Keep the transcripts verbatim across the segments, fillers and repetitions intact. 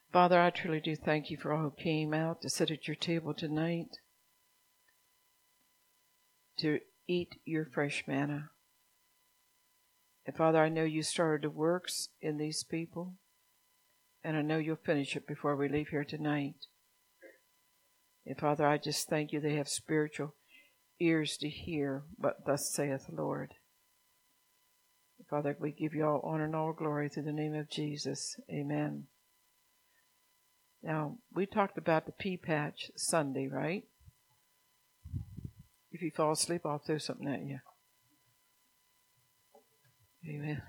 Father, I truly do thank you for all who came out to sit at your table tonight, to eat your fresh manna. And Father, I know you started the works in these people, and I know you'll finish it before we leave here tonight. And Father, I just thank you they have spiritual ears to hear what thus saith the Lord. And Father, we give you all honor and all glory through the name of Jesus. Amen. Now, we talked about the pea patch Sunday, right? If you fall asleep, I'll throw something at you. Amen.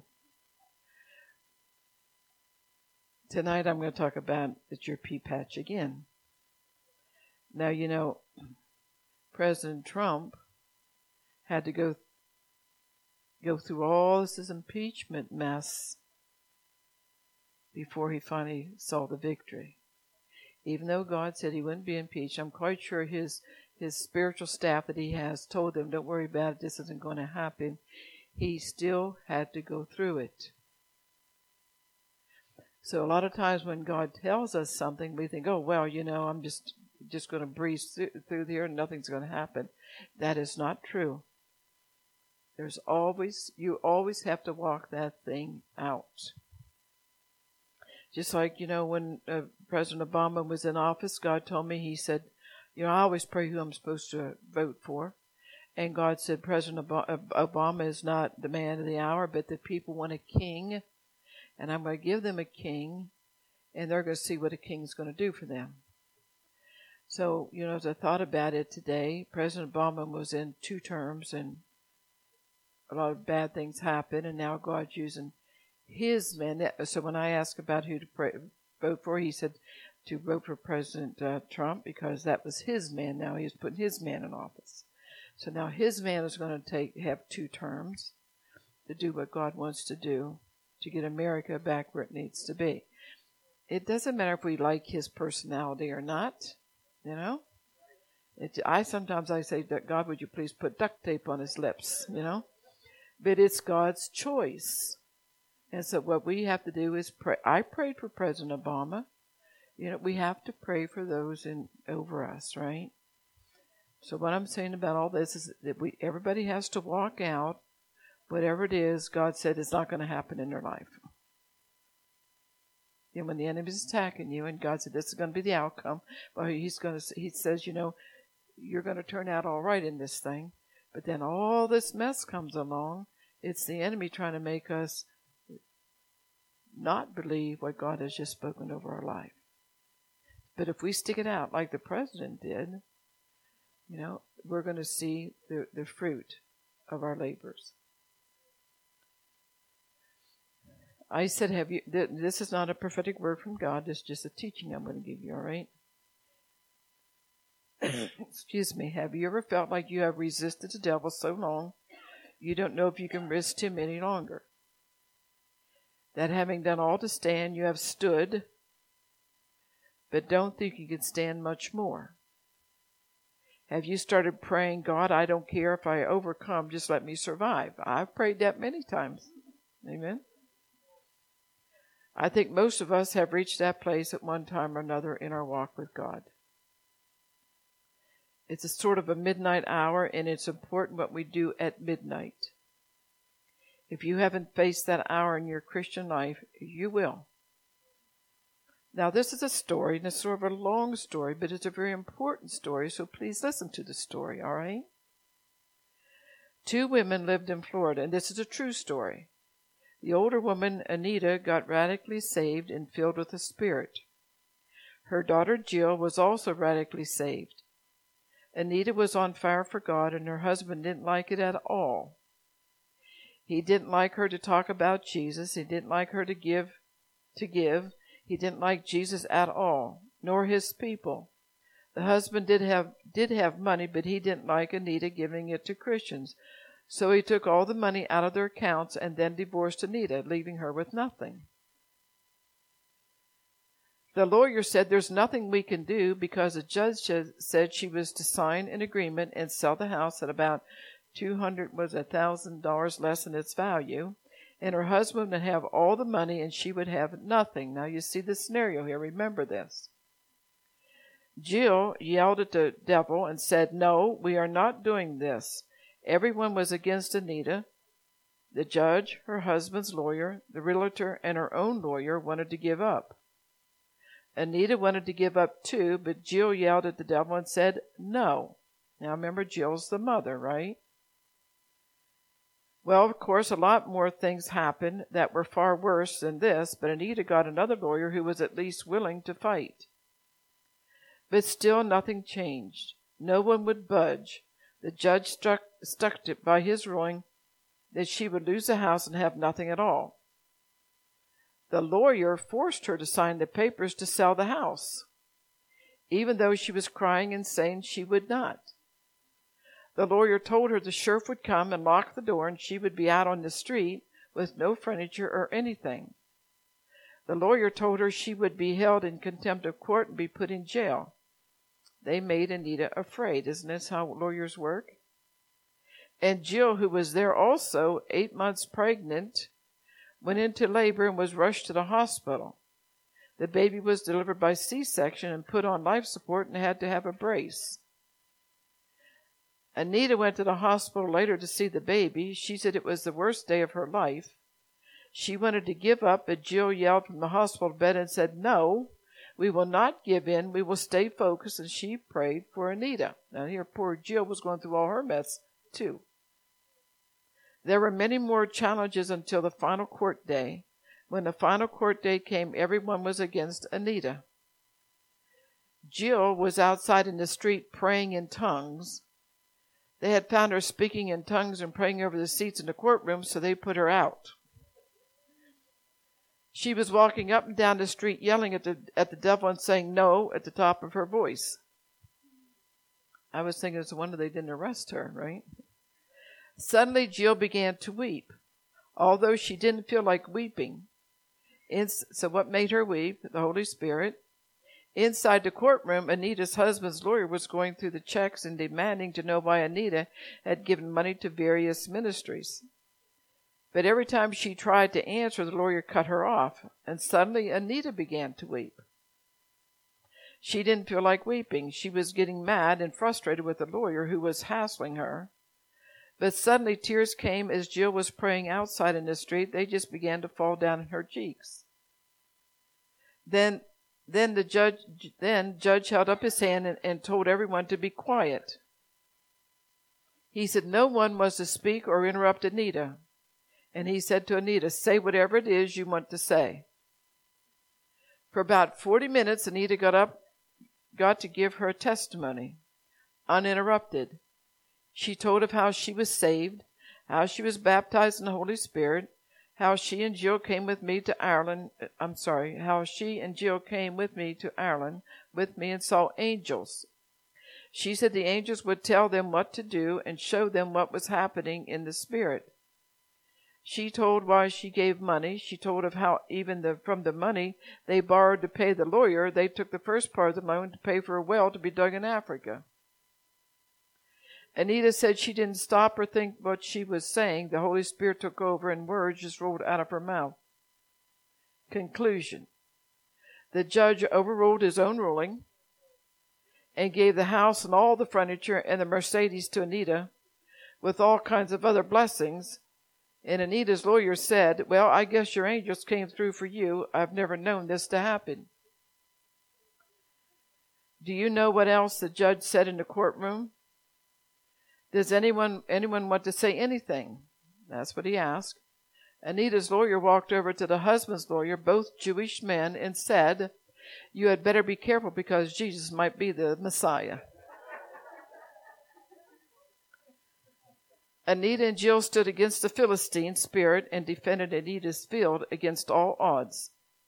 Tonight I'm going to talk about it's your pea patch again. Now, you know, President Trump had to go go through all this impeachment mess before he finally saw the victory. Even though God said he wouldn't be impeached, I'm quite sure his his spiritual staff that he has told them, don't worry about it, this isn't going to happen. He still had to go through it. So a lot of times when God tells us something, we think, oh, well, you know, I'm just just going to breeze through, through here and nothing's going to happen. That is not true. There's always, you always have to walk that thing out. Just like, you know, when uh, President Obama was in office, God told me, he said, you know, I always pray who I'm supposed to vote for. And God said, President Obama is not the man of the hour, but the people want a king. And I'm going to give them a king, and they're going to see what a king's going to do for them. So, you know, as I thought about it today, President Obama was in two terms, and a lot of bad things happened, and now God's using his man. So when I asked about who to pray, vote for, he said to vote for President uh, Trump because that was his man. Now he's putting his man in office. So now his man is going to take have two terms to do what God wants to do to get America back where it needs to be. It doesn't matter if we like his personality or not, you know. It, I sometimes I say, God, would you please put duct tape on his lips, you know. But it's God's choice. And so what we have to do is pray. I prayed for President Obama. You know, we have to pray for those in over us, right? So what I'm saying about all this is that we everybody has to walk out whatever it is God said is not going to happen in their life. And when the enemy's attacking you and God said this is going to be the outcome, well, he's going to, he says, you know, you're going to turn out all right in this thing. But then all this mess comes along. It's the enemy trying to make us not believe what God has just spoken over our life. But if we stick it out like the president did, you know, we're going to see the, the fruit of our labors. I said, have you, th- this is not a prophetic word from God. This is just a teaching I'm going to give you, all right? Excuse me. Have you ever felt like you have resisted the devil so long, you don't know if you can resist him any longer? That having done all to stand, you have stood, but don't think you can stand much more. Have you started praying, God, I don't care if I overcome, just let me survive? I've prayed that many times. Amen. I think most of us have reached that place at one time or another in our walk with God. It's a sort of a midnight hour, and it's important what we do at midnight. If you haven't faced that hour in your Christian life, you will. Now, this is a story, and it's sort of a long story, but it's a very important story, so please listen to the story, all right? Two women lived in Florida, and this is a true story. The older woman, Anita, got radically saved and filled with the Spirit. Her daughter, Jill, was also radically saved. Anita was on fire for God, and her husband didn't like it at all. He didn't like her to talk about Jesus. He didn't like her to give, to give. He didn't like Jesus at all, nor his people. The husband did have did have money, but he didn't like Anita giving it to Christians. So he took all the money out of their accounts and then divorced Anita, leaving her with nothing. The lawyer said there's nothing we can do because the judge said she was to sign an agreement and sell the house at about two hundred was a thousand dollars less than its value, and her husband would have all the money and she would have nothing. Now you see the scenario here. Remember this. Jill yelled at the devil and said, "No, we are not doing this." Everyone was against Anita. The judge, her husband's lawyer, the realtor, and her own lawyer wanted to give up. Anita wanted to give up too, but Jill yelled at the devil and said, "No." Now remember, Jill's the mother, right? Well, of course, a lot more things happened that were far worse than this, but Anita got another lawyer who was at least willing to fight. But still nothing changed. No one would budge. The judge struck, stuck to, by his ruling that she would lose the house and have nothing at all. The lawyer forced her to sign the papers to sell the house, even though she was crying and saying she would not. The lawyer told her the sheriff would come and lock the door and she would be out on the street with no furniture or anything. The lawyer told her she would be held in contempt of court and be put in jail. They made Anita afraid. Isn't this how lawyers work? And Jill, who was there also, eight months pregnant, went into labor and was rushed to the hospital. The baby was delivered by C-section and put on life support and had to have a brace. Anita went to the hospital later to see the baby. She said it was the worst day of her life. She wanted to give up, but Jill yelled from the hospital bed and said, "No, we will not give in. We will stay focused," and she prayed for Anita. Now here poor Jill was going through all her mess too. There were many more challenges until the final court day. When the final court day came, everyone was against Anita. Jill was outside in the street praying in tongues. They had found her speaking in tongues and praying over the seats in the courtroom, so they put her out. She was walking up and down the street yelling at the at the devil and saying "no" at the top of her voice. I was thinking it's a wonder they didn't arrest her, right? Suddenly Jill began to weep, although she didn't feel like weeping. In, so what made her weep? The Holy Spirit. Inside the courtroom, Anita's husband's lawyer was going through the checks and demanding to know why Anita had given money to various ministries. But every time she tried to answer, the lawyer cut her off, and suddenly Anita began to weep. She didn't feel like weeping. She was getting mad and frustrated with the lawyer who was hassling her. But suddenly tears came as Jill was praying outside in the street. They just began to fall down in her cheeks. Then Then the judge, then judge held up his hand and, and told everyone to be quiet. He said no one was to speak or interrupt Anita. And he said to Anita, "Say whatever it is you want to say." For about forty minutes, Anita got up, got to give her testimony, uninterrupted. She told of how she was saved, how she was baptized in the Holy Spirit, how she and Jill came with me to Ireland. I'm sorry, how she and Jill came with me to Ireland with me and saw angels. She said the angels would tell them what to do and show them what was happening in the Spirit. She told why she gave money. She told of how even the, from the money they borrowed to pay the lawyer, they took the first part of the loan to pay for a well to be dug in Africa. Anita said she didn't stop or think what she was saying. The Holy Spirit took over and words just rolled out of her mouth. Conclusion. The judge overruled his own ruling and gave the house and all the furniture and the Mercedes to Anita with all kinds of other blessings. And Anita's lawyer said, "Well, I guess your angels came through for you. I've never known this to happen." Do you know what else the judge said in the courtroom? Does anyone anyone want to say anything? That's what he asked. Anita's lawyer walked over to the husband's lawyer, both Jewish men, and said, "You had better be careful because Jesus might be the Messiah." Anita and Jill stood against the Philistine spirit and defended Anita's field against all odds.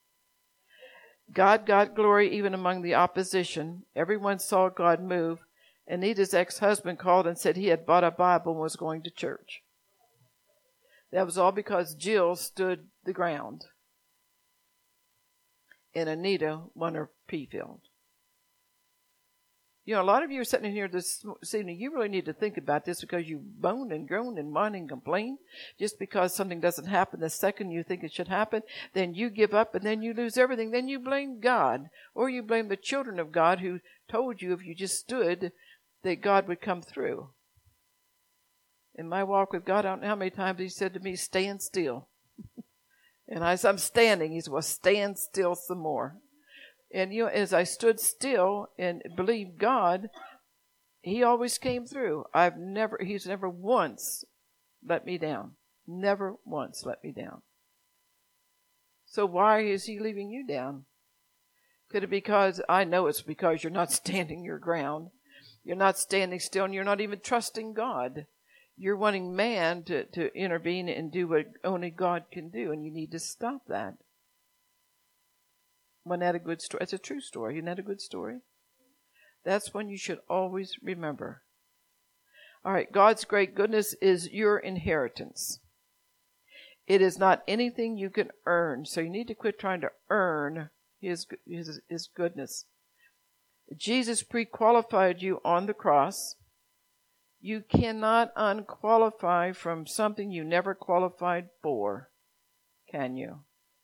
God got glory even among the opposition. Everyone saw God move. Anita's ex-husband called and said he had bought a Bible and was going to church. That was all because Jill stood the ground. And Anita won her pea field. You know, a lot of you are sitting in here this evening, you really need to think about this because you moan and groan and whine and complain. Just because something doesn't happen the second you think it should happen, then you give up and then you lose everything. Then you blame God, or you blame the children of God who told you if you just stood that God would come through. In my walk with God, I don't know how many times he said to me, stand still. And I said, I'm standing. He said, well, stand still some more. And, you know, as I stood still and believed God, he always came through. I've never, he's never once let me down. Never once let me down. So why is he leaving you down? Could it be because, I know it's because you're not standing your ground. You're not standing still and you're not even trusting God. You're wanting man to, to intervene and do what only God can do, and you need to stop that. Wasn't that a good story? It's a true story. Isn't that a good story? That's one you should always remember. All right, God's great goodness is your inheritance. It is not anything you can earn, so you need to quit trying to earn his, his, his goodness. Jesus pre-qualified you on the cross. You cannot unqualify from something you never qualified for, can you?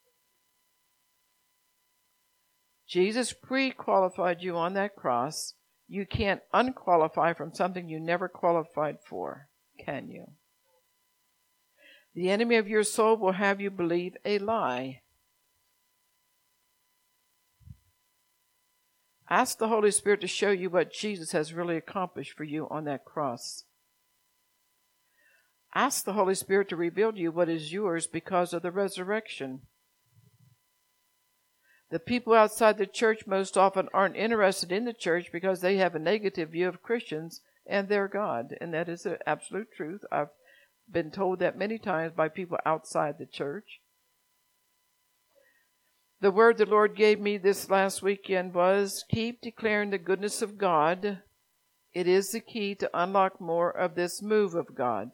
Jesus pre-qualified you on that cross. You can't unqualify from something you never qualified for, can you? The enemy of your soul will have you believe a lie. Ask the Holy Spirit to show you what Jesus has really accomplished for you on that cross. Ask the Holy Spirit to reveal to you what is yours because of the resurrection. The people outside the church most often aren't interested in the church because they have a negative view of Christians and their God. And that is the absolute truth. I've been told that many times by people outside the church. The word the Lord gave me this last weekend was, keep declaring the goodness of God. It is the key to unlock more of this move of God.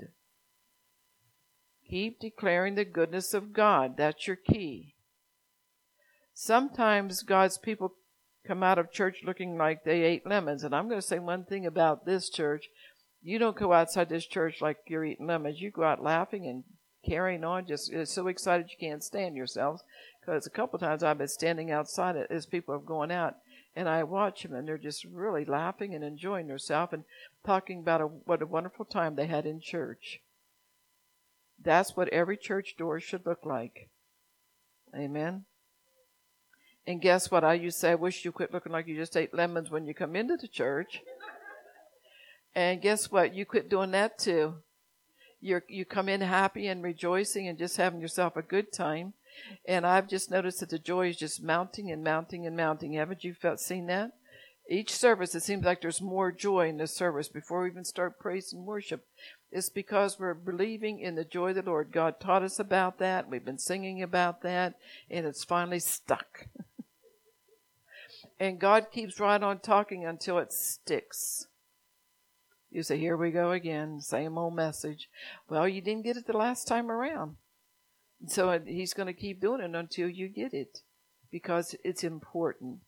Keep declaring the goodness of God. That's your key. Sometimes God's people come out of church looking like they ate lemons. And I'm going to say one thing about this church. You don't go outside this church like you're eating lemons. You go out laughing and carrying on, just so excited you can't stand yourselves. Because a couple of times I've been standing outside as people are going out, and I watch them, and they're just really laughing and enjoying themselves and talking about a, what a wonderful time they had in church. That's what every church door should look like. Amen. And guess what? I used to say, I wish you quit looking like you just ate lemons when you come into the church. And guess what? You quit doing that too. You're, you come in happy and rejoicing and just having yourself a good time. And I've just noticed that the joy is just mounting and mounting and mounting. Haven't you felt seen that? Each service, it seems like there's more joy in the service before we even start praise and worship. It's because we're believing in the joy of the Lord. God taught us about that. We've been singing about that. And it's finally stuck. And God keeps right on talking until it sticks. You say, here we go again, same old message. Well, you didn't get it the last time around. So he's going to keep doing it until you get it, because it's important.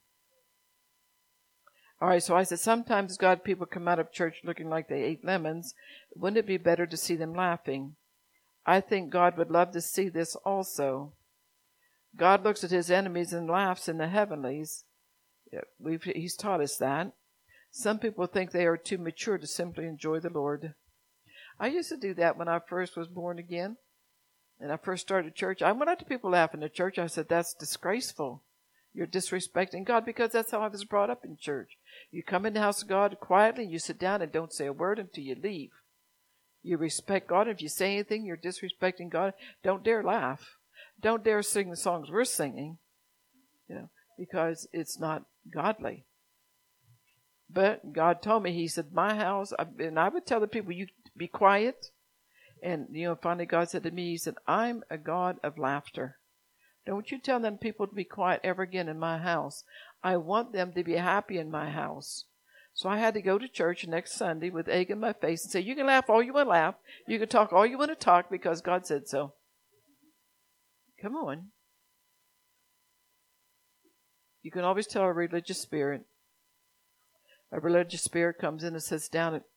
All right, so I said, sometimes God people come out of church looking like they ate lemons. Wouldn't it be better to see them laughing? I think God would love to see this also. God looks at his enemies and laughs in the heavenlies. We've, he's taught us that. Some people think they are too mature to simply enjoy the Lord. I used to do that when I first was born again. And I first started church. I went out to people laughing at church. I said, that's disgraceful. You're disrespecting God, because that's how I was brought up in church. You come in the house of God quietly, you sit down and don't say a word until you leave. You respect God. If you say anything, you're disrespecting God. Don't dare laugh. Don't dare sing the songs we're singing, you know, because it's not godly. But God told me, he said, my house, and I would tell the people, you be quiet. And, you know, finally God said to me, he said, I'm a God of laughter. Don't you tell them people to be quiet ever again in my house. I want them to be happy in my house. So I had to go to church next Sunday with egg in my face and say, you can laugh all you want to laugh. You can talk all you want to talk because God said so. Come on. You can always tell a religious spirit. A religious spirit comes in and sits down, and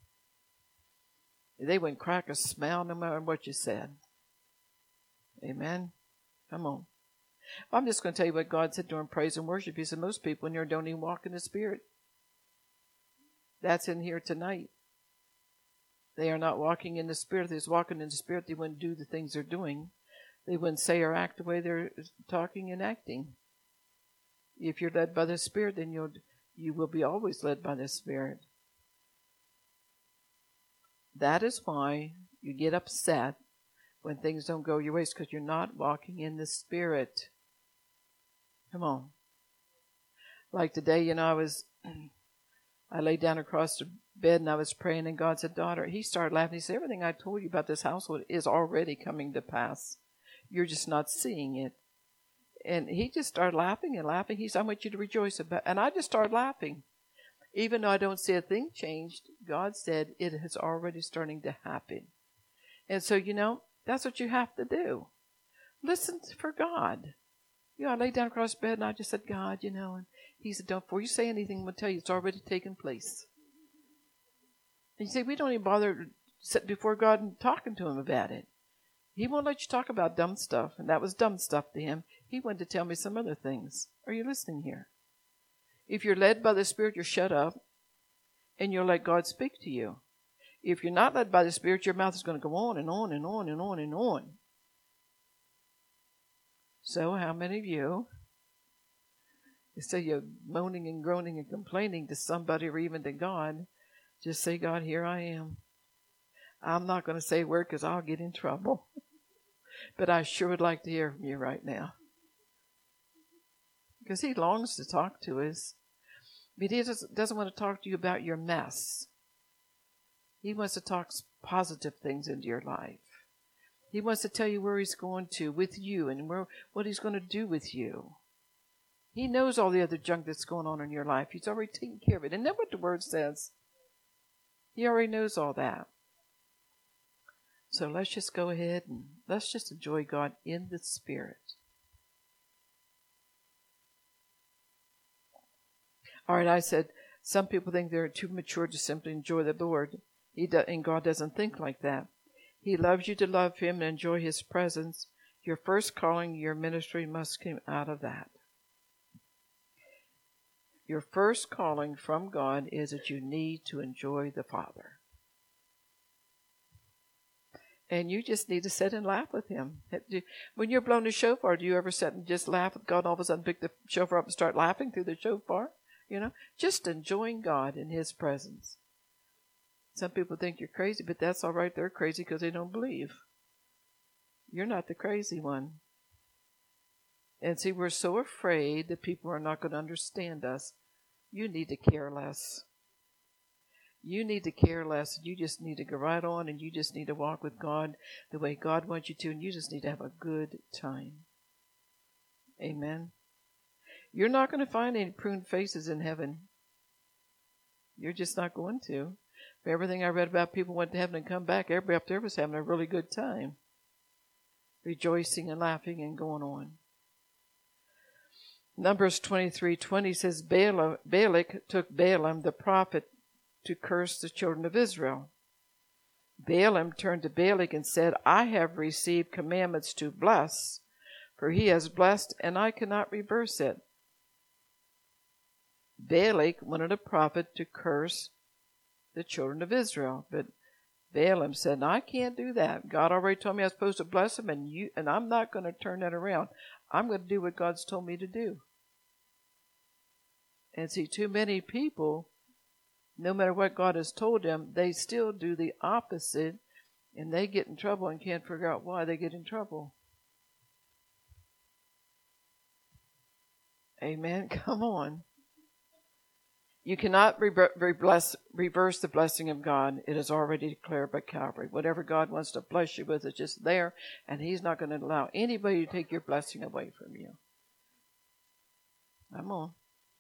they wouldn't crack a smile no matter what you said. Amen? Come on. I'm just going to tell you what God said during praise and worship. He said most people in here don't even walk in the Spirit. That's in here tonight. They are not walking in the Spirit. If they was walking in the Spirit, they wouldn't do the things they're doing. They wouldn't say or act the way they're talking and acting. If you're led by the Spirit, then you'll, you will be always led by the Spirit. That is why you get upset when things don't go your ways, because you're not walking in the Spirit. Come on. Like today, you know, I was, I laid down across the bed and I was praying, and God said, daughter, he started laughing. He said, everything I told you about this household is already coming to pass. You're just not seeing it. And he just started laughing and laughing. He said, I want you to rejoice about it. And I just started laughing. Even though I don't see a thing changed, God said it is already starting to happen. And so, you know, that's what you have to do. Listen for God. You know, I laid down across the bed and I just said, God, you know, and he said, don't, before you say anything, I'm going to tell you it's already taken place. And you see, we don't even bother sitting before God and talking to him about it. He won't let you talk about dumb stuff, and that was dumb stuff to him. He wanted to tell me some other things. Are you listening here? If you're led by the Spirit, you're shut up, and you'll let God speak to you. If you're not led by the Spirit, your mouth is going to go on and on and on and on and on. So how many of you, instead of you moaning and groaning and complaining to somebody or even to God, just say, God, here I am. I'm not going to say a word because I'll get in trouble. But I sure would like to hear from you right now. Because he longs to talk to us. But he doesn't want to talk to you about your mess. He wants to talk positive things into your life. He wants to tell you where he's going to with you and where, what he's going to do with you. He knows all the other junk that's going on in your life. He's already taken care of it. Isn't that what the word says? He already knows all that. So let's just go ahead and let's just enjoy God in the Spirit. All right, I said, some people think they're too mature to simply enjoy the Lord. He do, and God doesn't think like that. He loves you to love him and enjoy his presence. Your first calling, your ministry must come out of that. Your first calling from God is that you need to enjoy the Father. And you just need to sit and laugh with him. When you're blowing the shofar, do you ever sit and just laugh with God and all of a sudden pick the shofar up and start laughing through the shofar? You know, just enjoying God in his presence. Some people think you're crazy, but that's all right. They're crazy because they don't believe. You're not the crazy one. And see, we're so afraid that people are not going to understand us. You need to care less. You need to care less. You just need to go right on, and you just need to walk with God the way God wants you to, and you just need to have a good time. Amen. You're not going to find any pruned faces in heaven. You're just not going to. For everything I read about people went to heaven and come back, everybody up there was having a really good time. Rejoicing and laughing and going on. Numbers twenty-three twenty says, Balaam, Balak took Balaam the prophet to curse the children of Israel. Balaam turned to Balak and said, I have received commandments to bless, for he has blessed, and I cannot reverse it. Balak wanted a prophet to curse the children of Israel, but Balaam said, I can't do that. God already told me I was supposed to bless them, and you, and I'm not going to turn that around. I'm going to do what God's told me to do. And see, too many people, no matter what God has told them, they still do the opposite, and they get in trouble and can't figure out why they get in trouble. Amen. Come on. You cannot re- re- bless, reverse the blessing of God. It is already declared by Calvary. Whatever God wants to bless you with is just there, and he's not going to allow anybody to take your blessing away from you. Come on.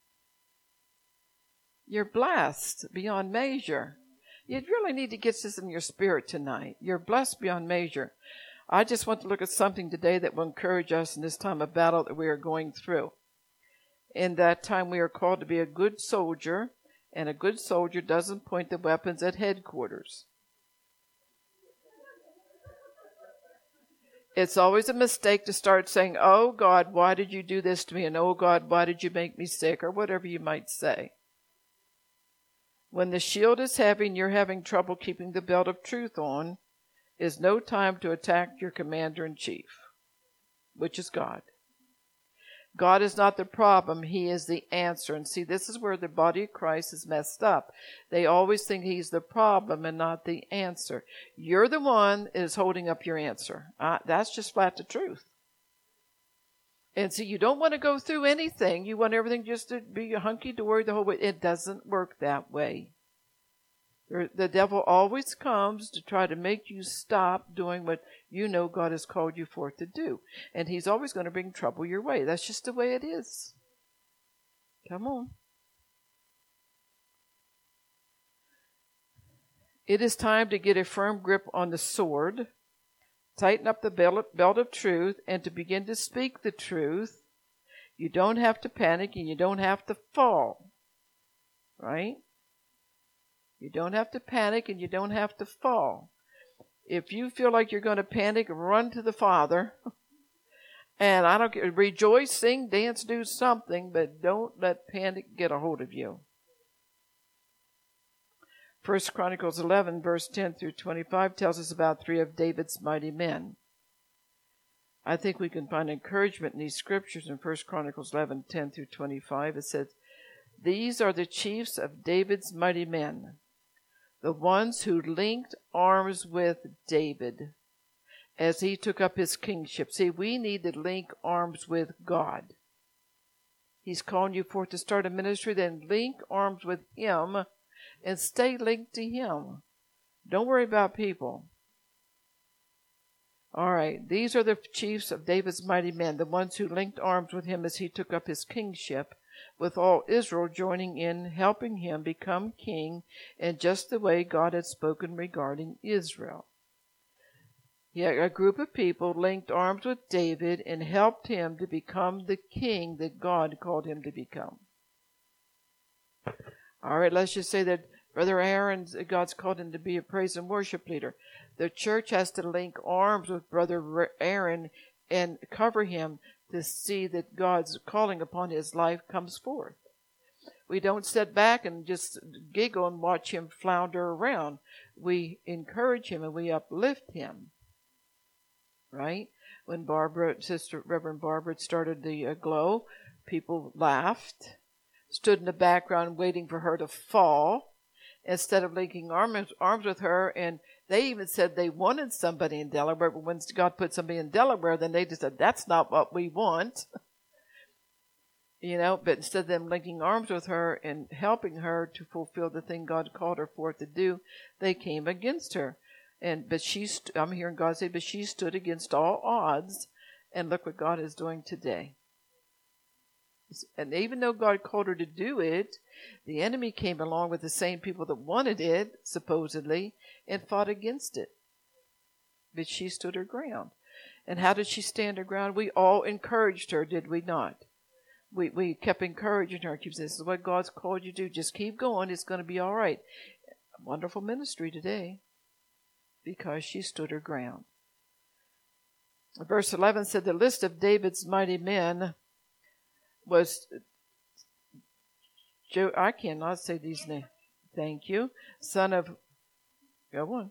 You're blessed beyond measure. You really need to get this in your spirit tonight. You're blessed beyond measure. I just want to look at something today that will encourage us in this time of battle that we are going through. In that time we are called to be a good soldier And a good soldier doesn't point the weapons at headquarters. It's always a mistake to start saying, oh, God, why did you do this to me? And, oh, God, why did you make me sick? Or whatever you might say. When the shield is heavy and you're having trouble keeping the belt of truth on, is no time to attack your commander-in-chief, which is God. God is not the problem. He is the answer. And see, this is where the body of Christ is messed up. They always think he's the problem and not the answer. You're the one that is holding up your answer. Uh, that's just flat the truth. And see, you don't want to go through anything. You want everything just to be hunky-dory the whole way. It doesn't work that way. The devil always comes to try to make you stop doing what you know God has called you for to do. And he's always going to bring trouble your way. That's just the way it is. Come on. It is time to get a firm grip on the sword, tighten up the belt of truth, and to begin to speak the truth. You don't have to panic and you don't have to fall. Right? You don't have to panic and you don't have to fall. If you feel like you're going to panic, run to the Father. And I don't care, rejoice, sing, dance, do something, but don't let panic get a hold of you. First Chronicles eleven, verse ten through twenty-five tells us about three of David's mighty men. I think we can find encouragement in these scriptures in First Chronicles eleven, ten through twenty-five. It says, these are the chiefs of David's mighty men, the ones who linked arms with David as he took up his kingship. See, we need to link arms with God. He's calling you forth to start a ministry, then link arms with him and stay linked to him. Don't worry about people. All right, these are the chiefs of David's mighty men, the ones who linked arms with him as he took up his kingship, with all Israel joining in, helping him become king in just the way God had spoken regarding Israel. Yeah, a group of people linked arms with David and helped him to become the king that God called him to become. All right, let's just say that Brother Aaron, God's called him to be a praise and worship leader. The church has to link arms with Brother Aaron and cover him to see that God's calling upon his life comes forth. We don't sit back and just giggle and watch him flounder around. We encourage him and we uplift him. Right? When Barbara, Sister Reverend Barbara started the uh, Glow, people laughed, stood in the background waiting for her to fall instead of linking arms, arms with her. And they even said they wanted somebody in Delaware, but when God put somebody in Delaware, then they just said, that's not what we want. You know, but instead of them linking arms with her and helping her to fulfill the thing God called her for to do, they came against her. And but she, st- I'm hearing God say, but she stood against all odds, and look what God is doing today. And even though God called her to do it, the enemy came along with the same people that wanted it, supposedly, and fought against it. But she stood her ground. And how did she stand her ground? We all encouraged her, did we not? We we kept encouraging her. Keep saying, this is what God's called you to do. Just keep going. It's going to be all right. Wonderful ministry today. Because she stood her ground. Verse eleven said, the list of David's mighty men was, Joe, I cannot say these names. Thank you. Son of, go on.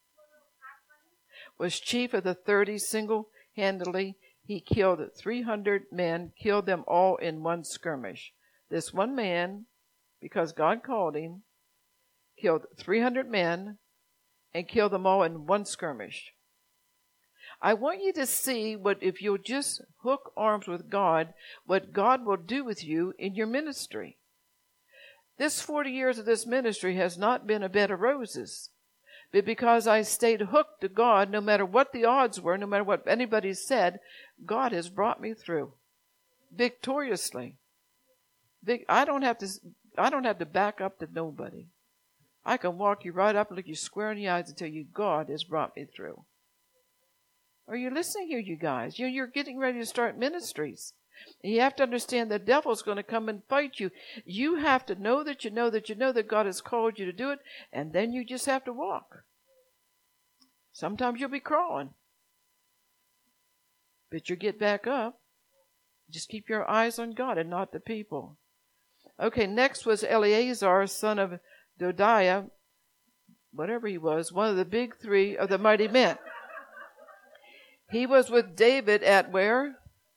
Was chief of the thirty single-handedly. He killed three hundred men, killed them all in one skirmish. This one man, because God called him, killed three hundred men, and kill them all in one skirmish. I want you to see what, if you'll just hook arms with God, what God will do with you in your ministry. This forty years of this ministry has not been a bed of roses. But because I stayed hooked to God, no matter what the odds were, no matter what anybody said, God has brought me through victoriously. I don't have to, I don't have to back up to nobody. I can walk you right up and look you square in the eyes and tell you God has brought me through. Are you listening here, you guys? You're, you're getting ready to start ministries. You have to understand the devil's going to come and fight you. You have to know that you know that you know that God has called you to do it, and then you just have to walk. Sometimes you'll be crawling, but you get back up. Just keep your eyes on God and not the people. Okay, next was Eleazar, son of Dodiah, whatever he was, one of the big three of the mighty men. He was with David at where?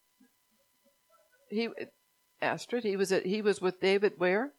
He, Astrid, he was at, he was with David where?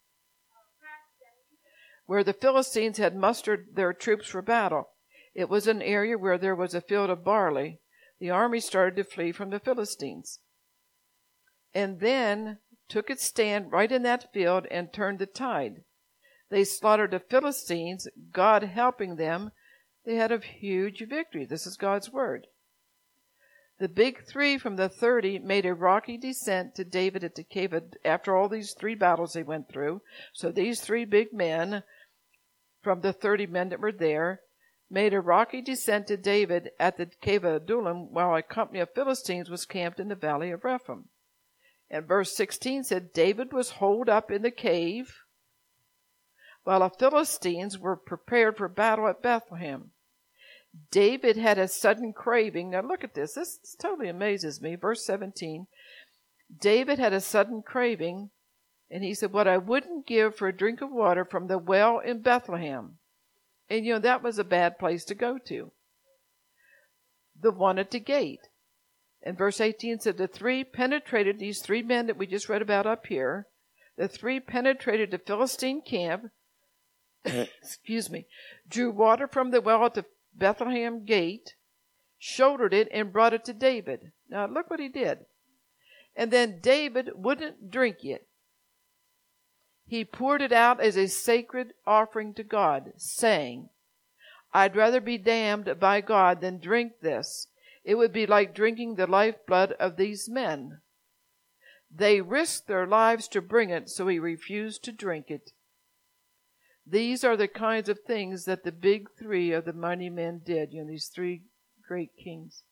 Where the Philistines had mustered their troops for battle. It was an area where there was a field of barley. The army started to flee from the Philistines. And then took its stand right in that field and turned the tide. They slaughtered the Philistines, God helping them. They had a huge victory. This is God's word. The big three from the thirty made a rocky descent to David at the cave of, after all these three battles they went through. So these three big men from the thirty men that were there made a rocky descent to David at the cave of Adullam, while a company of Philistines was camped in the valley of Rephaim. And verse sixteen said, David was holed up in the cave, while the Philistines were prepared for battle at Bethlehem. David had a sudden craving. Now look at this. This totally amazes me. Verse seventeen. David had a sudden craving, and he said, what I wouldn't give for a drink of water from the well in Bethlehem. And, you know, that was a bad place to go to. The one at the gate. And verse eighteen said, the three penetrated, these three men that we just read about up here, the three penetrated the Philistine camp, excuse me, drew water from the well at the Bethlehem gate, shouldered it, and brought it to David. Now look what he did. And then David wouldn't drink it. He poured it out as a sacred offering to God, saying, I'd rather be damned by God than drink this. It would be like drinking the lifeblood of these men. They risked their lives to bring it, so he refused to drink it. These are the kinds of things that the big three of the mighty men did, you know, these three great kings.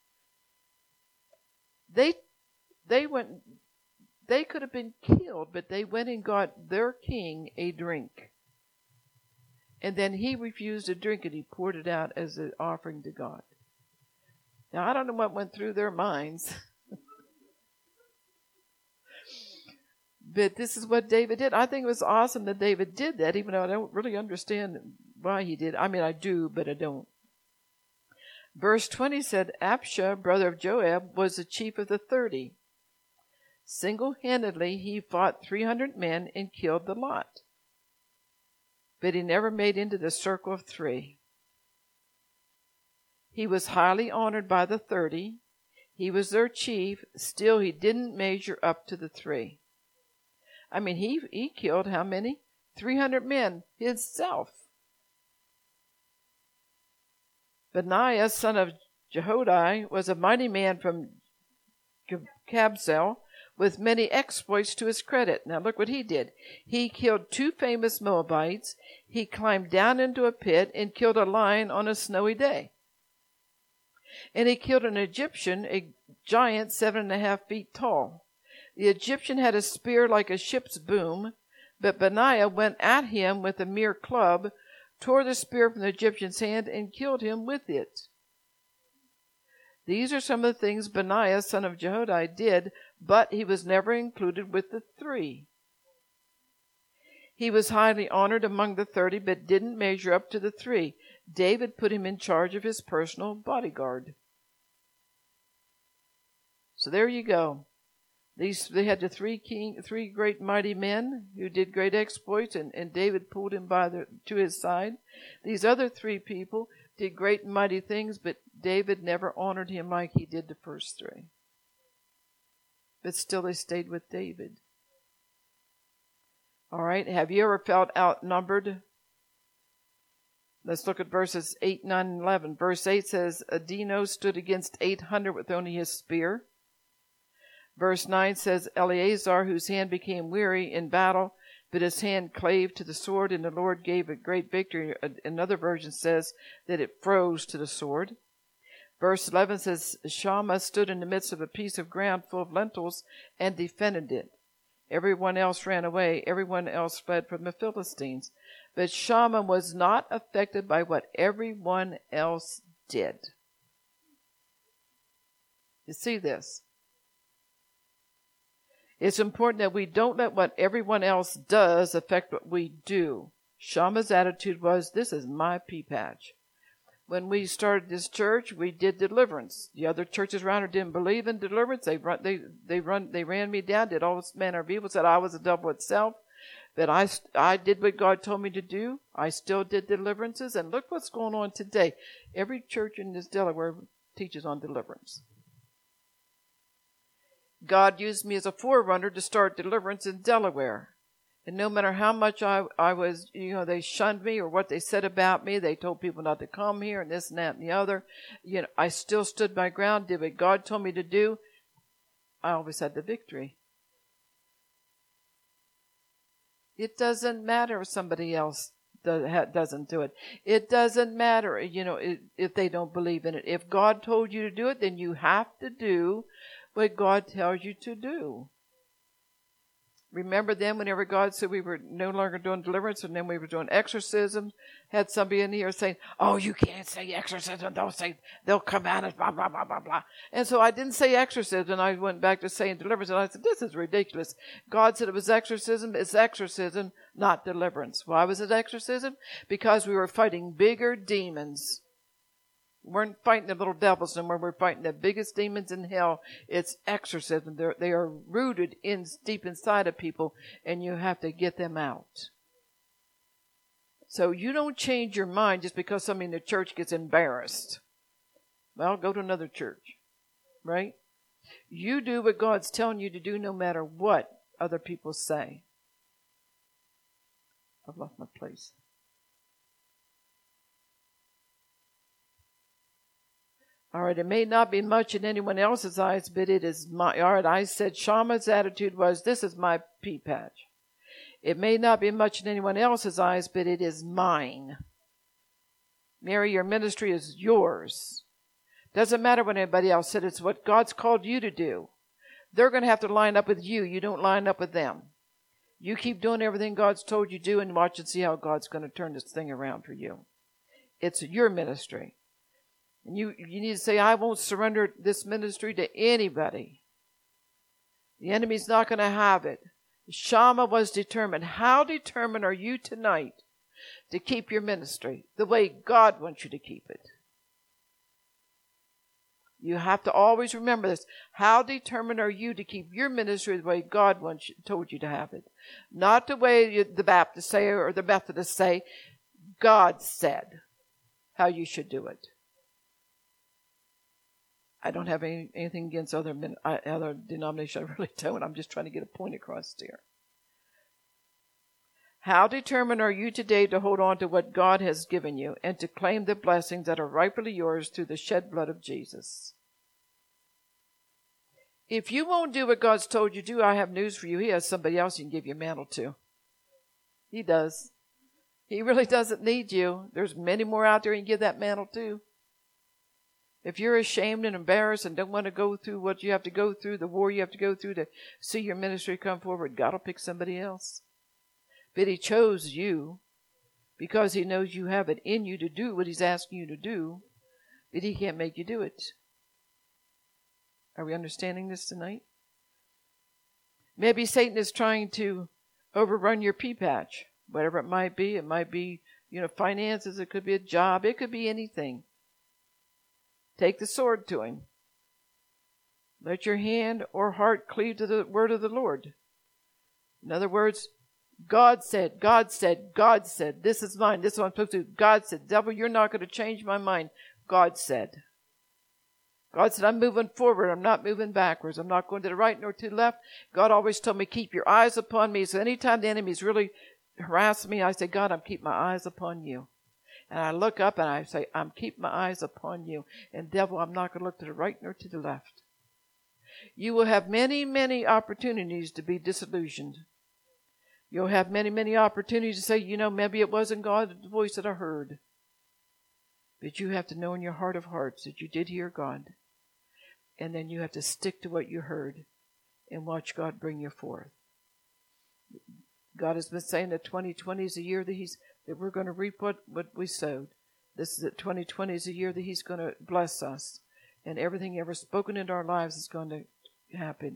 They they went they could have been killed, but they went and got their king a drink. And then he refused to drink it. He poured it out as an offering to God. Now, I don't know what went through their minds. But this is what David did. I think it was awesome that David did that, even though I don't really understand why he did. I mean, I do, but I don't. Verse twenty said, Abishai, brother of Joab, was the chief of the thirty. Single-handedly, he fought three hundred men and killed the lot. But he never made into the circle of three. He was highly honored by the thirty. He was their chief. Still, he didn't measure up to the three. I mean, he he killed how many? three hundred men himself. Benaiah, son of Jehoiada, was a mighty man from Kabzeel, with many exploits to his credit. Now look what he did. He killed two famous Moabites. He climbed down into a pit and killed a lion on a snowy day. And he killed an Egyptian, a giant seven and a half feet tall. The Egyptian had a spear like a ship's boom, but Benaiah went at him with a mere club, tore the spear from the Egyptian's hand, and killed him with it. These are some of the things Benaiah, son of Jehoiada, did, but he was never included with the three. He was highly honored among the thirty, but didn't measure up to the three. David put him in charge of his personal bodyguard. So there you go. These they had the three king, three great mighty men who did great exploits, and, and David pulled him by the, to his side. These other three people did great and mighty things, but David never honored him like he did the first three. But still they stayed with David. All right, have you ever felt outnumbered? Let's look at verses eight, nine, and eleven. Verse eight says, Adino stood against eight hundred with only his spear. Verse nine says, Eleazar, whose hand became weary in battle, but his hand clave to the sword, and the Lord gave a great victory. Another version says that it froze to the sword. Verse eleven says, Shammah stood in the midst of a piece of ground full of lentils and defended it. Everyone else ran away. Everyone else fled from the Philistines. But Shammah was not affected by what everyone else did. You see this? It's important that we don't let what everyone else does affect what we do. Shammah's attitude was, this is my pea patch. When we started this church, we did deliverance. The other churches around here didn't believe in deliverance. They run, they they run, they ran me down, did all this manner of evil, said I was a devil itself. But I, I did what God told me to do. I still did deliverances, and look what's going on today. Every church in this Delaware teaches on deliverance. God used me as a forerunner to start deliverance in Delaware. And no matter how much I, I was, you know, they shunned me or what they said about me, they told people not to come here and this and that and the other. You know, I still stood my ground, did what God told me to do. I always had the victory. It doesn't matter if somebody else doesn't do it. It doesn't matter, you know, if they don't believe in it. If God told you to do it, then you have to do what God tells you to do. Remember then whenever God said we were no longer doing deliverance and then we were doing exorcism, had somebody in here saying, oh, you can't say exorcism, don't say, they'll come out and blah, blah, blah, blah, blah. And so I didn't say exorcism, and I went back to saying deliverance, and I said, this is ridiculous. God said it was exorcism, it's exorcism, not deliverance. Why was it exorcism? Because we were fighting bigger demons. We weren't fighting the little devils anymore. We're fighting the biggest demons in hell. It's exorcism. They're, they are rooted in deep inside of people, and you have to get them out. So you don't change your mind just because somebody in the church gets embarrassed. Well, go to another church, right? You do what God's telling you to do no matter what other people say. I've lost my place. All right, it may not be much in anyone else's eyes, but it is my. All right, I said Shammah's attitude was, this is my pea patch. It may not be much in anyone else's eyes, but it is mine. Mary, your ministry is yours. Doesn't matter what anybody else said. It's what God's called you to do. They're going to have to line up with you. You don't line up with them. You keep doing everything God's told you to do and watch and see how God's going to turn this thing around for you. It's your ministry. And you, you need to say, I won't surrender this ministry to anybody. The enemy's not going to have it. Shammah was determined. How determined are you tonight to keep your ministry the way God wants you to keep it? You have to always remember this. How determined are you to keep your ministry the way God wants you, told you to have it? Not the way you, the Baptists say or the Methodists say. God said how you should do it. I don't have any, anything against other other denominations. I really don't. I'm just trying to get a point across here. How determined are you today to hold on to what God has given you and to claim the blessings that are rightfully yours through the shed blood of Jesus? If you won't do what God's told you to do, I have news for you. He has somebody else you can give your mantle to. He does. He really doesn't need you. There's many more out there you can give that mantle to. If you're ashamed and embarrassed and don't want to go through what you have to go through, the war you have to go through to see your ministry come forward, God will pick somebody else. But He chose you because He knows you have it in you to do what He's asking you to do, but He can't make you do it. Are we understanding this tonight? Maybe Satan is trying to overrun your pea patch, whatever it might be. It might be, you know, finances. It could be a job. It could be anything. Take the sword to him. Let your hand or heart cleave to the word of the Lord. In other words, God said, God said, God said, this is mine, this is what I'm supposed to do. God said, devil, you're not going to change my mind. God said. God said, I'm moving forward. I'm not moving backwards. I'm not going to the right nor to the left. God always told me, keep your eyes upon me. So anytime the enemy's really harassing me, I say, God, I'm keeping my eyes upon you. And I look up and I say, I'm keeping my eyes upon you. And devil, I'm not going to look to the right nor to the left. You will have many, many opportunities to be disillusioned. You'll have many, many opportunities to say, you know, maybe it wasn't God's voice that I heard. But you have to know in your heart of hearts that you did hear God. And then you have to stick to what you heard and watch God bring you forth. God has been saying that twenty twenty is a year that He's that we're going to reap what, what we sowed. This is that twenty twenty is a year that He's going to bless us. And everything ever spoken into our lives is going to happen.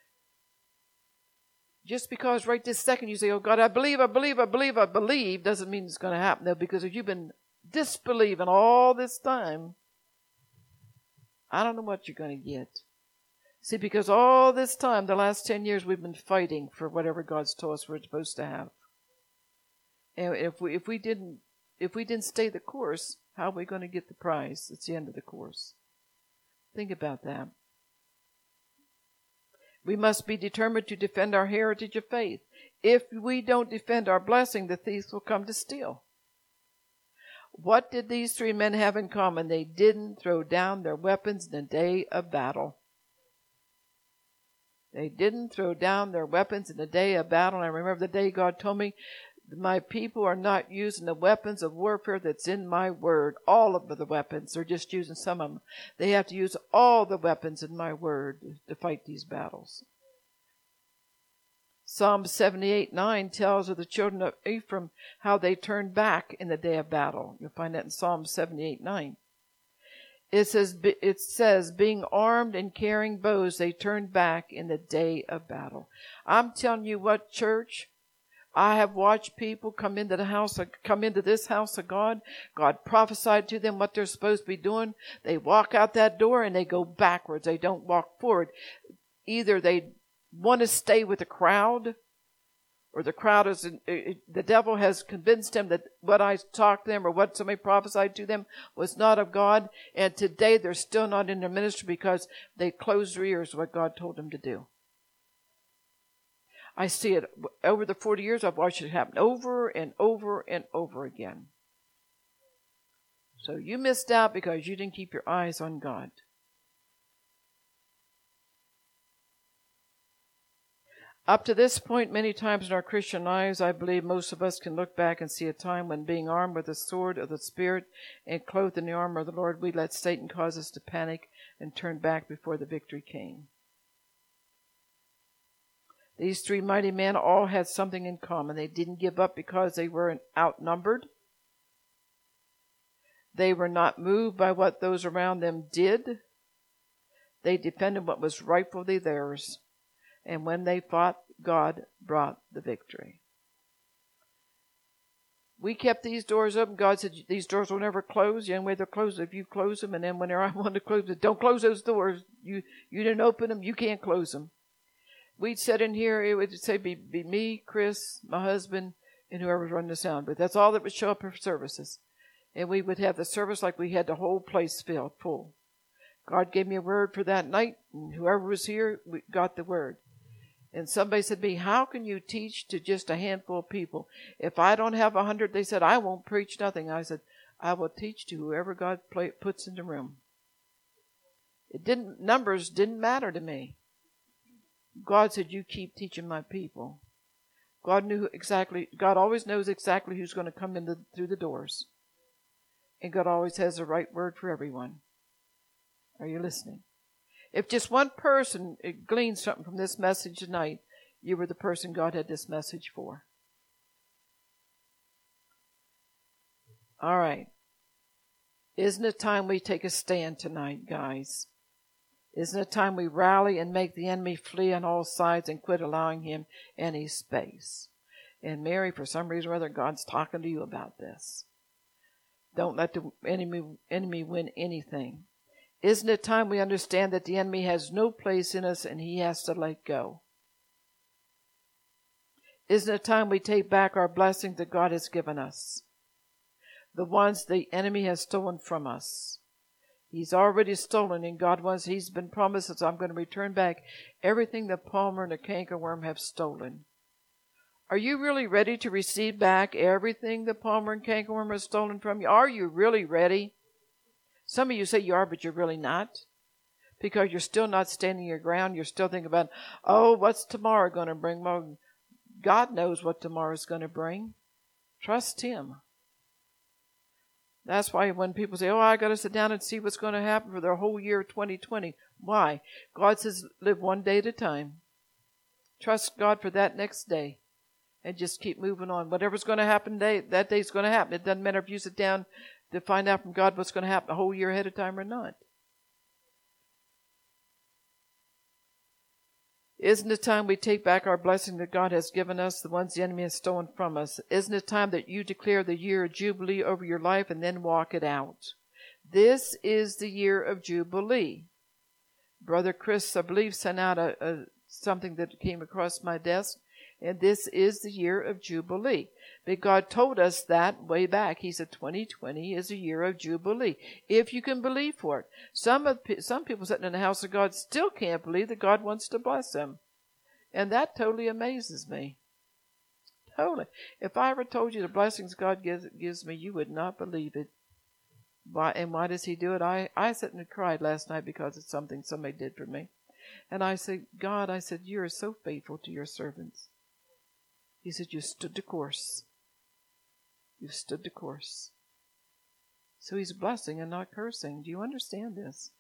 Just because right this second you say, oh God, I believe, I believe, I believe, I believe, doesn't mean it's going to happen though, because if you've been disbelieving all this time, I don't know what you're going to get. See, because all this time, the last ten years, we've been fighting for whatever God's told us we're supposed to have. And if we if we didn't if we didn't stay the course, how are we going to get the prize? It's the end of the course. Think about that. We must be determined to defend our heritage of faith. If we don't defend our blessing, the thieves will come to steal. What did these three men have in common? They didn't throw down their weapons in the day of battle. They didn't throw down their weapons in the day of battle. And I remember the day God told me, my people are not using the weapons of warfare that's in my word. All of the weapons. They're just using some of them. They have to use all the weapons in my word to fight these battles. Psalm seventy-eight nine tells of the children of Ephraim how they turned back in the day of battle. You'll find that in Psalm seventy-eight nine. It says, it says, being armed and carrying bows, they turned back in the day of battle. I'm telling you what, church, I have watched people come into the house, of, come into this house of God. God prophesied to them what they're supposed to be doing. They walk out that door and they go backwards. They don't walk forward. Either they want to stay with the crowd, or the crowd is, the devil has convinced them that what I talked to them or what somebody prophesied to them was not of God. And today they're still not in their ministry because they closed their ears to what God told them to do. I see it over the forty years. I've watched it happen over and over and over again. So you missed out because you didn't keep your eyes on God. Up to this point, many times in our Christian lives, I believe most of us can look back and see a time when being armed with the sword of the Spirit and clothed in the armor of the Lord, we let Satan cause us to panic and turn back before the victory came. These three mighty men all had something in common. They didn't give up because they were outnumbered. They were not moved by what those around them did. They defended what was rightfully theirs. And when they fought, God brought the victory. We kept these doors open. God said, these doors will never close. The only way they'll close is if you close them. And then whenever I wanted to close them, don't close those doors. You you didn't open them. You can't close them. We'd sit in here. It would say be, be me, Chris, my husband, and whoever was running the sound. But that's all that would show up for services. And we would have the service like we had the whole place filled, full. God gave me a word for that night. And whoever was here, we got the word. And somebody said to me, how can you teach to just a handful of people? If I don't have a hundred, they said, I won't preach nothing. I said, I will teach to whoever God play, puts in the room. It didn't, numbers didn't matter to me. God said, you keep teaching my people. God knew exactly, God always knows exactly who's going to come in the, through the doors. And God always has the right word for everyone. Are you listening? If just one person gleans something from this message tonight, you were the person God had this message for. All right. Isn't it time we take a stand tonight, guys? Isn't it time we rally and make the enemy flee on all sides and quit allowing him any space? And Mary, for some reason or other, God's talking to you about this. Don't let the enemy, enemy win anything. Isn't it time we understand that the enemy has no place in us and he has to let go? Isn't it time we take back our blessings that God has given us? The ones the enemy has stolen from us. He's already stolen, and God wants, he's been promised that I'm going to return back everything the palmer and the cankerworm have stolen. Are you really ready to receive back everything the palmer and cankerworm has stolen from you? Are you really ready? Some of you say you are, but you're really not. Because you're still not standing your ground. You're still thinking about, oh, what's tomorrow going to bring? Well, God knows what tomorrow is going to bring. Trust him. That's why when people say, oh, I got to sit down and see what's going to happen for the whole year of twenty twenty. Why? God says live one day at a time. Trust God for that next day. And just keep moving on. Whatever's going to happen day, that day's going to happen. It doesn't matter if you sit down to find out from God what's going to happen a whole year ahead of time or not. Isn't it time we take back our blessing that God has given us, the ones the enemy has stolen from us? Isn't it time that you declare the year of Jubilee over your life and then walk it out? This is the year of Jubilee. Brother Chris, I believe, sent out a, a something that came across my desk, and this is the year of Jubilee. But God told us that way back. He said twenty twenty is a year of Jubilee, if you can believe for it. Some of some people sitting in the house of God still can't believe that God wants to bless them. And that totally amazes me. Totally. If I ever told you the blessings God gives, gives me, you would not believe it. Why, and why does he do it? I, I sat and cried last night because it's something somebody did for me. And I said, God, I said, you are so faithful to your servants. He said, you stood the course. You stood the course. So he's blessing and not cursing. Do you understand this?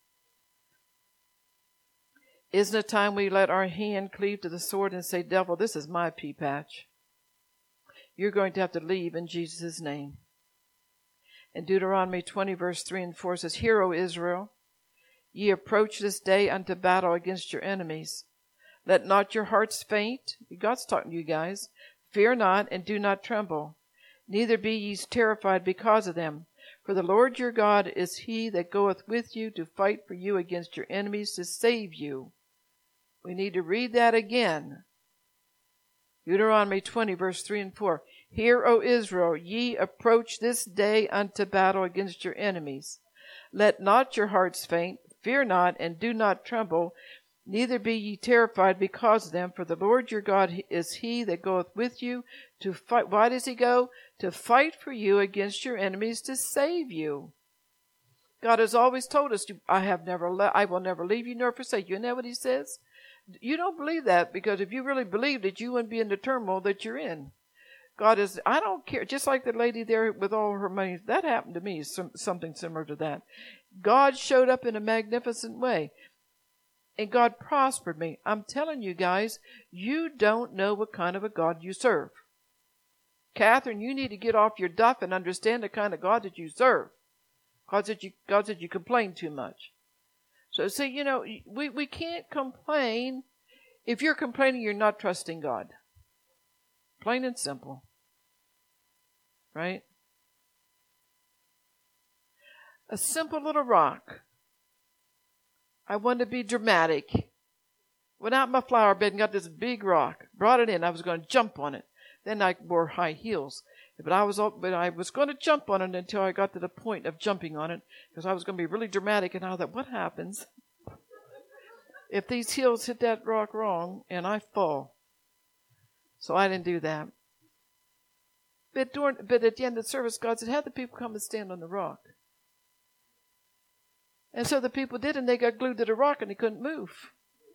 Isn't it time we let our hand cleave to the sword and say, devil, this is my pea patch. You're going to have to leave in Jesus' name. And Deuteronomy twenty, verse three and four says, Hear, O Israel, ye approach this day unto battle against your enemies. Let not your hearts faint. God's talking to you guys. Fear not, and do not tremble. Neither be ye terrified because of them. For the Lord your God is he that goeth with you to fight for you against your enemies to save you. We need to read that again. Deuteronomy twenty, verse three and four. Hear, O Israel, ye approach this day unto battle against your enemies. Let not your hearts faint. Fear not, and do not tremble. Neither be ye terrified because of them, for the Lord your God is he that goeth with you to fight. Why does he go? To fight for you against your enemies to save you. God has always told us, I have never le- I will never leave you nor forsake you. Isn't that what he says? You don't believe that, because if you really believed it, you wouldn't be in the turmoil that you're in. God is, I don't care, just like the lady there with all her money, that happened to me, some, something similar to that. God showed up in a magnificent way. And God prospered me. I'm telling you guys, you don't know what kind of a God you serve. Catherine, you need to get off your duff and understand the kind of God that you serve. God said you, God said you complain too much. So see, you know, we, we can't complain. If you're complaining, you're not trusting God. Plain and simple. Right? A simple little rock. I wanted to be dramatic. Went out in my flower bed and got this big rock. Brought it in. I was going to jump on it. Then I wore high heels. But I was but I was going to jump on it until I got to the point of jumping on it, because I was going to be really dramatic. And I thought, what happens if these heels hit that rock wrong and I fall? So I didn't do that. But, during, but at the end of the service, God said, have the people come and stand on the rock. And so the people did, and they got glued to the rock, and they couldn't move.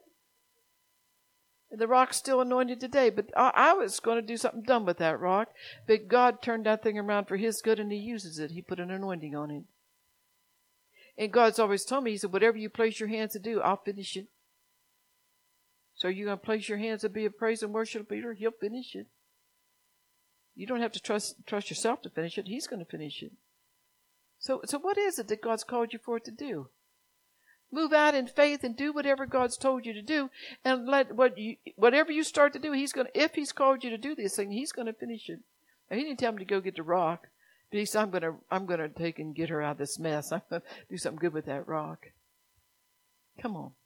And the rock's still anointed today. But I, I was going to do something dumb with that rock. But God turned that thing around for his good, and he uses it. He put an anointing on it. And God's always told me, he said, whatever you place your hands to do, I'll finish it. So you're going to place your hands to be a praise and worship leader? He'll finish it. You don't have to trust trust yourself to finish it. He's going to finish it. So, so what is it that God's called you for it to do? Move out in faith and do whatever God's told you to do, and let what you whatever you start to do, he's going to, if he's called you to do this thing, he's going to finish it. Now, he didn't tell me to go get the rock, but he said, I'm going to I'm going to take and get her out of this mess. I'm going to do something good with that rock. Come on.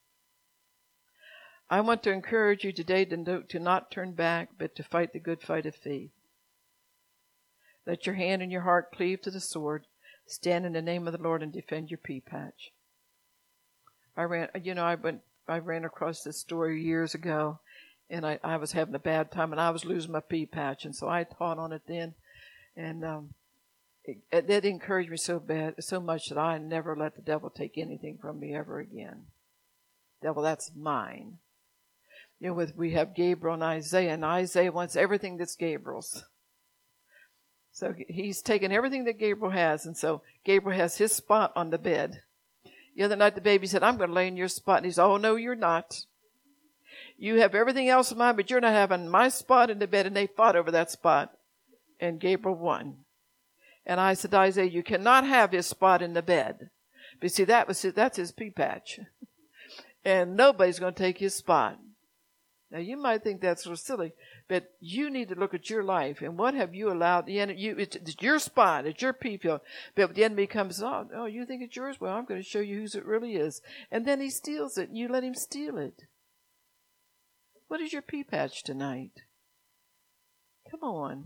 I want to encourage you today to, no, to not turn back, but to fight the good fight of faith. Let your hand and your heart cleave to the sword. Stand in the name of the Lord and defend your pea patch. I ran, you know, I went, I ran across this story years ago, and I, I was having a bad time, and I was losing my pea patch, and so I taught on it then, and um, it, it, it encouraged me so bad, so much that I never let the devil take anything from me ever again. Devil, that's mine. You know, with we have Gabriel and Isaiah, and Isaiah wants everything that's Gabriel's. So he's taken everything that Gabriel has, and so Gabriel has his spot on the bed. The other night the baby said, I'm going to lay in your spot. And he said, oh, no, you're not. You have everything else in mind, but you're not having my spot in the bed. And they fought over that spot. And Gabriel won. And I said to Isaiah, you cannot have his spot in the bed. But see, that was his, that's his pea patch. And nobody's going to take his spot. Now, you might think that's so silly, but you need to look at your life and what have you allowed the enemy, you, it's, it's your spot, it's your pea field. But the enemy comes, oh, oh, you think it's yours? Well, I'm going to show you whose it really is. And then he steals it, and you let him steal it. What is your pea patch tonight? Come on.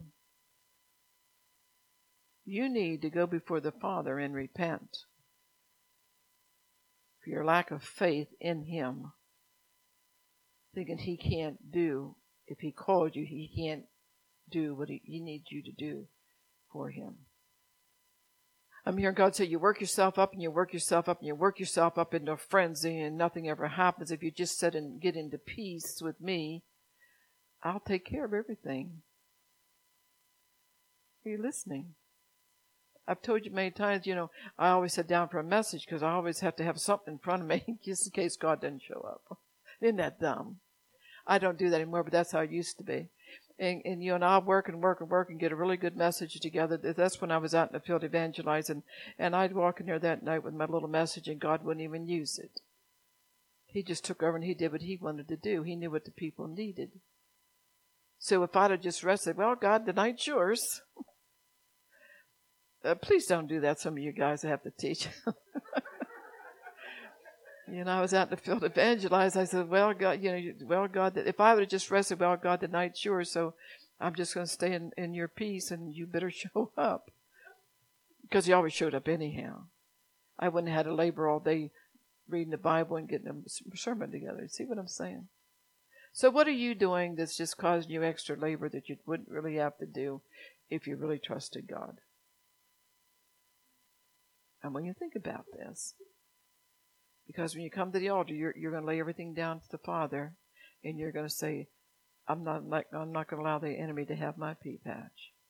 You need to go before the Father and repent for your lack of faith in him. Thinking he can't do, if he called you, he can't do what he, he needs you to do for him. I'm hearing God say, you work yourself up and you work yourself up and you work yourself up into a frenzy and nothing ever happens. If you just sit and get into peace with me, I'll take care of everything. Are you listening? I've told you many times, you know, I always sit down for a message because I always have to have something in front of me just in case God doesn't show up. Isn't that dumb? I don't do that anymore, but that's how it used to be. And, and you know, and I'll work and work and work and get a really good message together. That's when I was out in the field evangelizing. And I'd walk in there that night with my little message and God wouldn't even use it. He just took over and he did what he wanted to do. He knew what the people needed. So if I'd have just rested, well, God, the night's yours. uh, please don't do that. Some of you guys have to teach. You know, I was out in the field evangelizing. I said, well, God, you know, well, God, if I would have just rested, well, God, the night's yours, so I'm just going to stay in, in your peace, and you better show up. Because he always showed up anyhow. I wouldn't have had to labor all day reading the Bible and getting a sermon together. See what I'm saying? So what are you doing that's just causing you extra labor that you wouldn't really have to do if you really trusted God? And when you think about this, because when you come to the altar, you're, you're going to lay everything down to the Father, and you're going to say, I'm not like, I'm not going to allow the enemy to have my pea patch.